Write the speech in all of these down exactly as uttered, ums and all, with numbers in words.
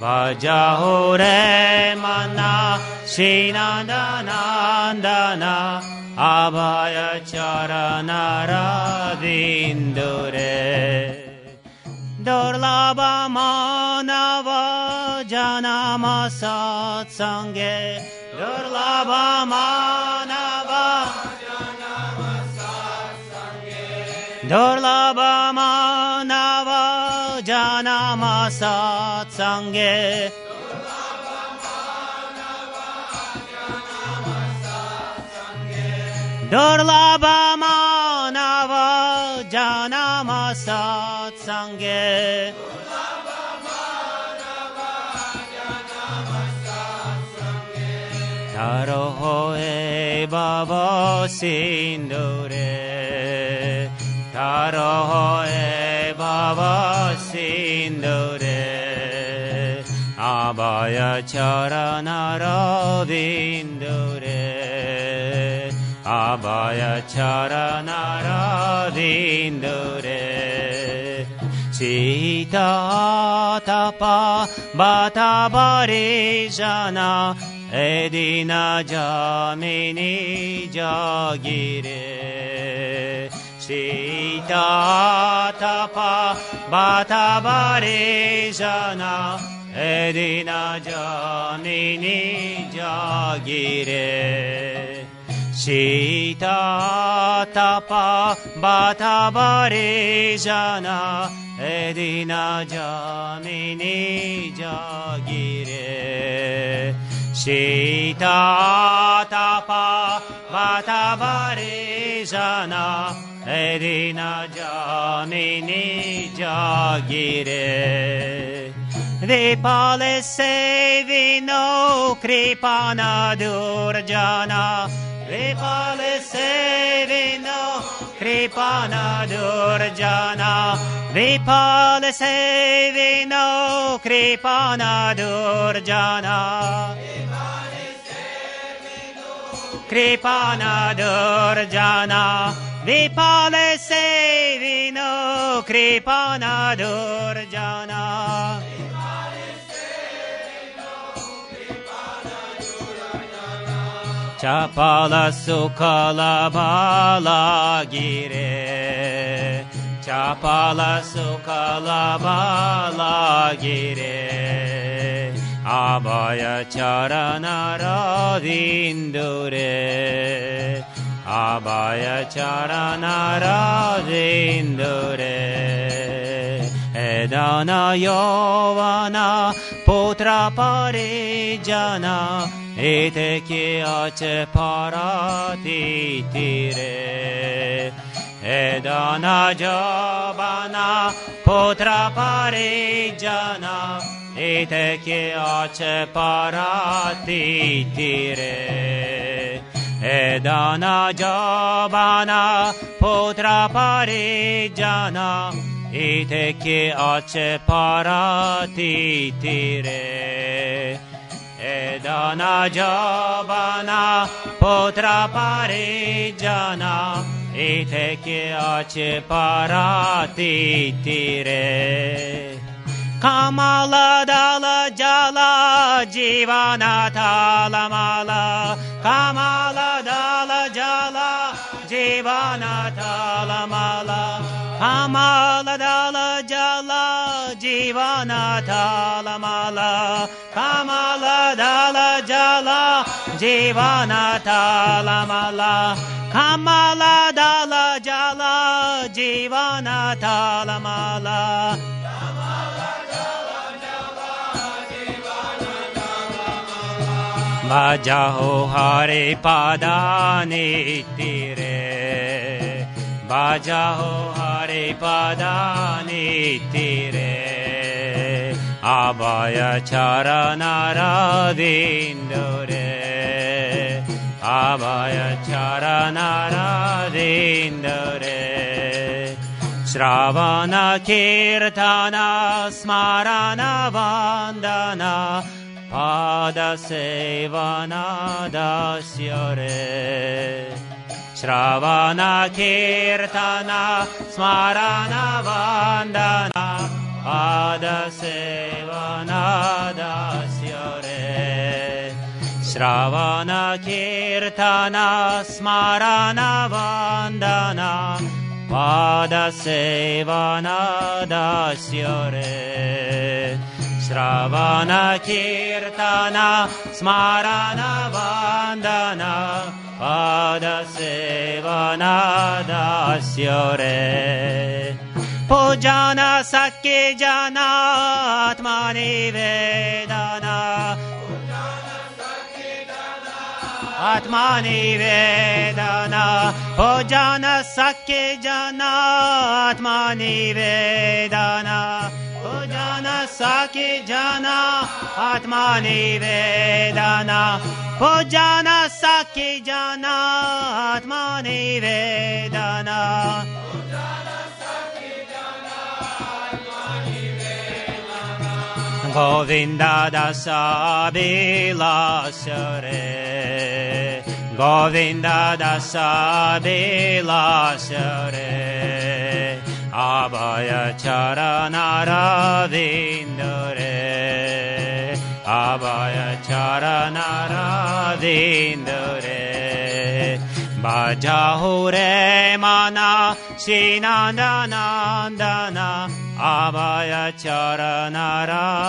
Vajaho re mana Shinandanandana Abhaya Charanara Vindure Durlabha Manava Janama Satsange Durlabha Manava Janama Satsange Durlabha Manava Janama Satsange Durlabha Manava Janama Satsange Taroho e Baba Sindure Taroho e Baba Sindure Abhaya Charanara Vindure Abhaya Charanara Vindure Sita Tapa Bata Barijana Edina Jamini Jagire Sita Tapa Bata Barijana Edina Jamini Jagire Sita Tapa Bata Barijana Edina Jamini Jagire Sita Tapa Bata Barijana Edina Jamini Jagire Vipale Sevino Kripana Durjana Vipale Sevino Kripana Durjana Vipale Sevino Kripana Durjana Kripana Durjana Vipale Sevino Kripana Durjana Chapala Sukala Bala Gire Chapala Sukala Bala Gire Abhaya Charanara Vindure Abhaya Charanara Vindure Edana Yovana Putra Parijana Ete ki ace parati tire Edana Jabana Putra Parijana Ete ki ace parati tire Edana Jabana Putra Parijana Ete ki ace parati tire Edana Jabana Putra Parijana Ite ki ace parati tire Kamala Dala Jala Jivana Talamala Kamala Dala Jala Jivana Talamala Kamala Dala Jala Jivana Talamala Kamala Dala Jala Jivana Talamala Kamala Dala Jala Jivana Talamala Bajaho Hare Padani Tire Bajaho Hare Padani Tire Abhaya Charanara Vindure Abhaya Charanara Vindure Shravana Kirtana Smarana Vandana Pada Sevana Dasyare Shravana Kirtana Smarana Vandana Pada Sevana Shravana Kirtana Smarana Vandana Pada Sevana Dasyore Shravana Kirtana Smarana Vandana Pada Sevana Dasyore Pujana Sakya Jana Atmani Vedana Atmani Vedana Pujana Sakya Jana Atmani Vedana Pujana Sakya Jana Atmani Vedana Pujana Sakya Jana Atmani Vedana Govinda Dasa Bilasare Govinda Dasa Bilasare Abhaya Charana Ravindure Abhaya Charana Ravindure Bhajahure Mana Shinandanandana Abhaya Charana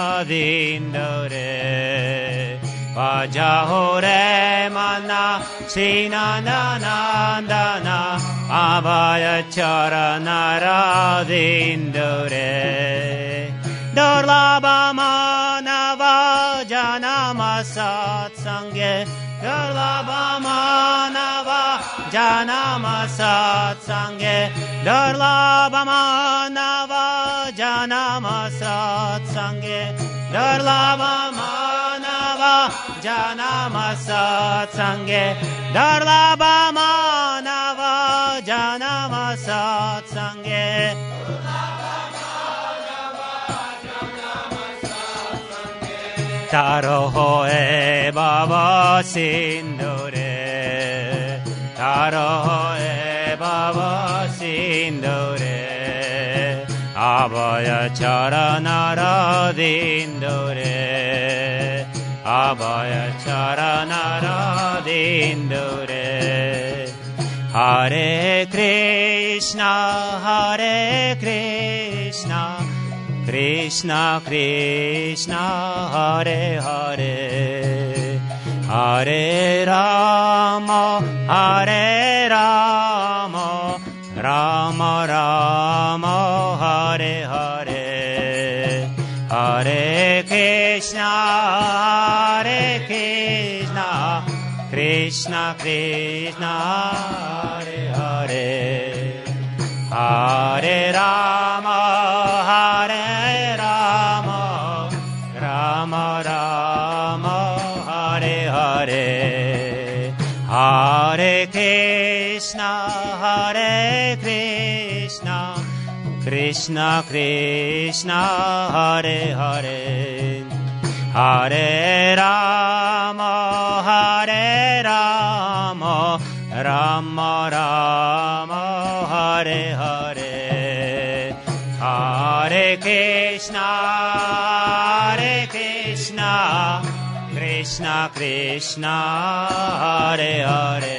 Ravindure Bhajahure Mana Shinandanandana Abhaya Charana Ravindure Durlabha Manava Janama Satsange Durlabha Manava Janama Satsange Durlabha Manava Janama Satsange Durlabha Manava Janama Satsange Durlabha Manava Janama Satsange Taro Hoe Baba Sindure Taro Hoe Baba Sindure Abhaya Charana Ravindure Abhaya Charana Ravindure Hare Krishna Hare Krishna Krishna Krishna Hare Hare Hare Rama Hare Rama Rama Rama Hare Hare Hare Krishna Hare Krishna Krishna Krishna Hare Hare Hare Rama Hare Rama Rama Rama Hare Hare Hare Krishna Hare Krishna Krishna Krishna Hare Hare Hare Rama Hare Rama Rama Rama Hare Hare Hare Krishna Hare Krishna Krishna Krishna Hare Hare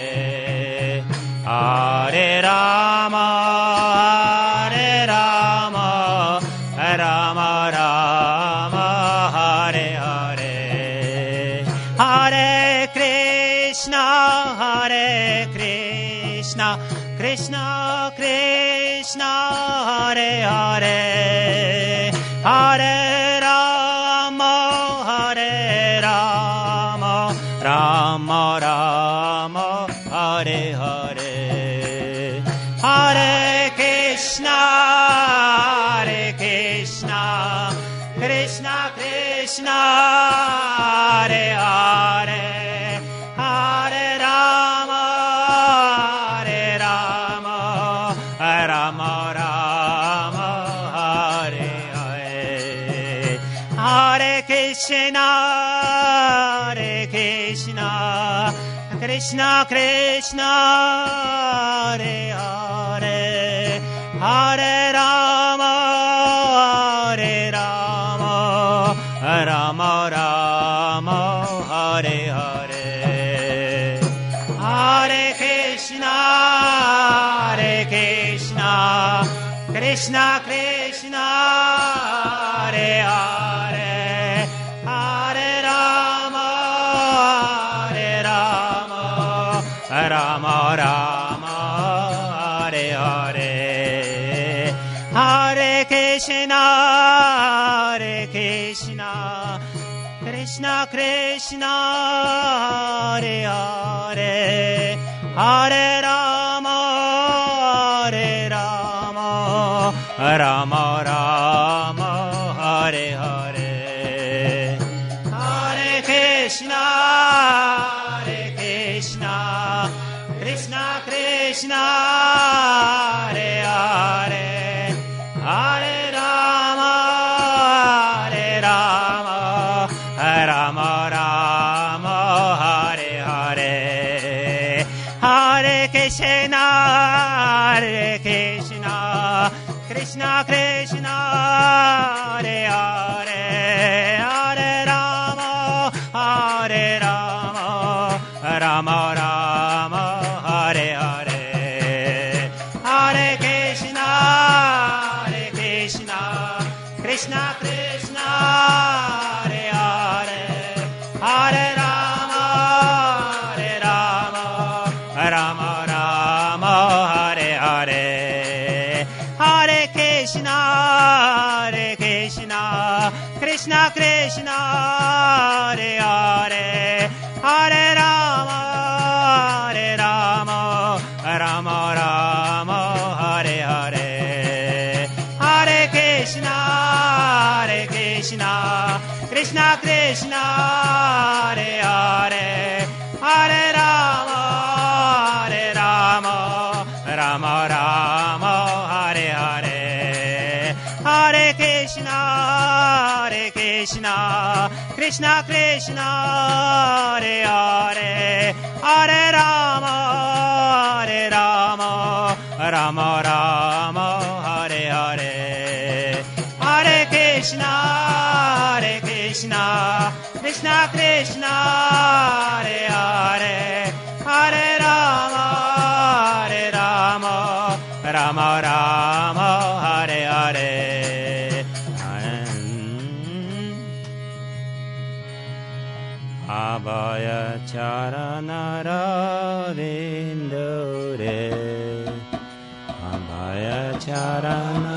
Hare Rama Hare Rama Rama Rama Hare Hare Hare Krishna Hare Krishna Krishna Krishna Hare Hare Hare Rama Hare Rama Rama Rama Hare Hare Hare Krishna Hare Krishna Krishna Krishna Hare Hare Hare Rama Hare Rama Rama Rama Hare Hare Hare Krishna Hare Krishna Krishna Krishna Hare Hare Hare Rama Hare Rama Rama Rama Hare Hare Krishna Krishna Hare Hare Hare Rama Hare Rama Rama Rama Hare Hare Hare Krishna Hare Krishna Krishna Krishna Hare Hare Hare Rama Hare Rama Rama Rama Hare Hare Hare Krishna Hare Krishna Krishna Krishna Hare Hare Hare Rama Hare Rama Rama Rama Hare Hare Hare Krishna Hare Krishna Krishna Krishna Hare Hare Hare Rama Hare Rama Rama Rama Hare Hare Hare Krishna Hare Krishna Krishna Krishna Hare Hare Hare Rama Hare Rama Rama Rama Hare Hare Hare Krishna Hare Krishna Krishna Krishna Hare Hare Hare Rama Hare Rama Rama Rama Hare Hare Hare Krishna Hare Krishna Krishna Krishna Hare Hare Hare Rama Hare Rama Rama Rama Hare Hare Hare Krishna Hare Krishna Krishna Krishna Hare Hare Hare Rama Hare Rama Rama Rama Hare Hare Hare Krishna Hare Krishna Krishna Krishna Hare Hare Hare Rama Hare Rama Rama Rama Hare Hare Abhaya Charana Ravindure Abhaya Charana